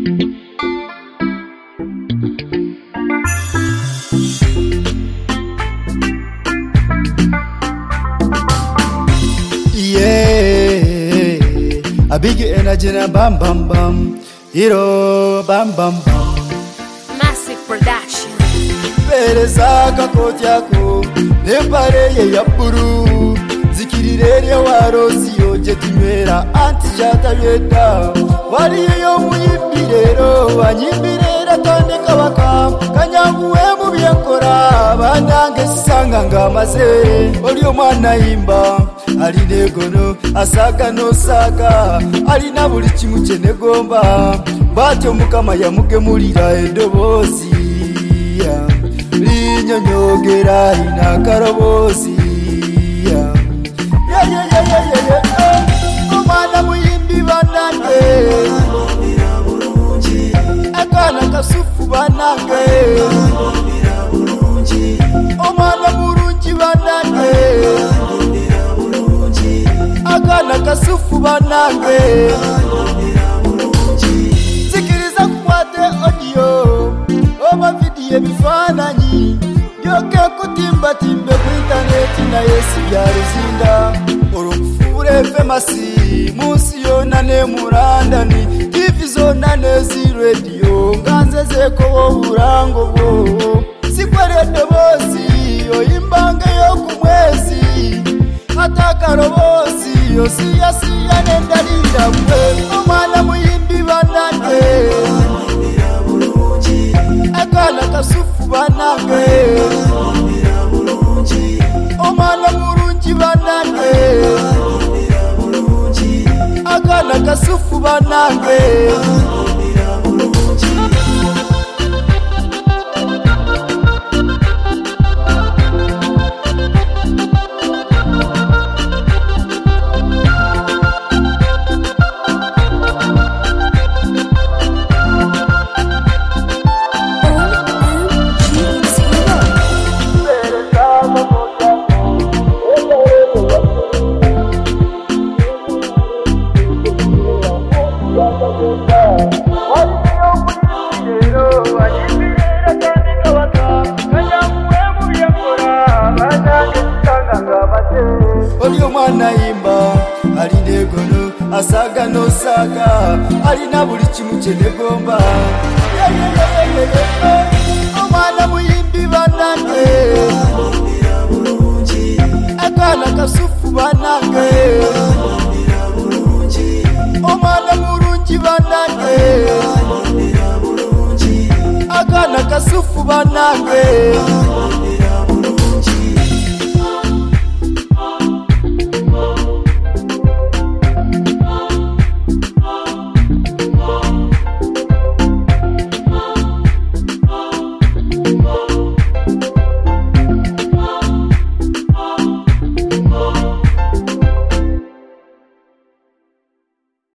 A big energy na bam bam bam, hero bam bam bam. Massive production. Pereza kakoti yako, nempareye ya buru. Zikirire warozi yoje timera anti chata yeda. Waliyo muyimbirero, banyimbirera tondeka baka. Kanyanguwe mu byakora, bandange sanga ngamaze. Oliyo mwana imba. Ali negono asaga no saga ali na buli kimu kyenegomba batyo mukama yamugemulira edobozi linyonyogera ina karobozi omwana muyimbi banange akana kasufu banange omwana murungi banange akana kasufu banange zikiriza kukwate audio oba video bifananyi byoke kutimba timbe ku internet na Yesu yaruzinda orumfure famasi musi yona ne murandani TV zona ne zi radio nganzeze ko burango bwo sikwerede bosi oyimbange yo kumwezi atakarobosi yosiya siya nendalinda mwe omwana muyimbi banange akana kasufu banange omwana murungi banange akana kasufu banange Oliyo mwana imba ali negono asaga no saga ali na buli kimu kyenegomba omwana muyimbi banange akana kasufu banange omwana murungi banange akana kasufu banange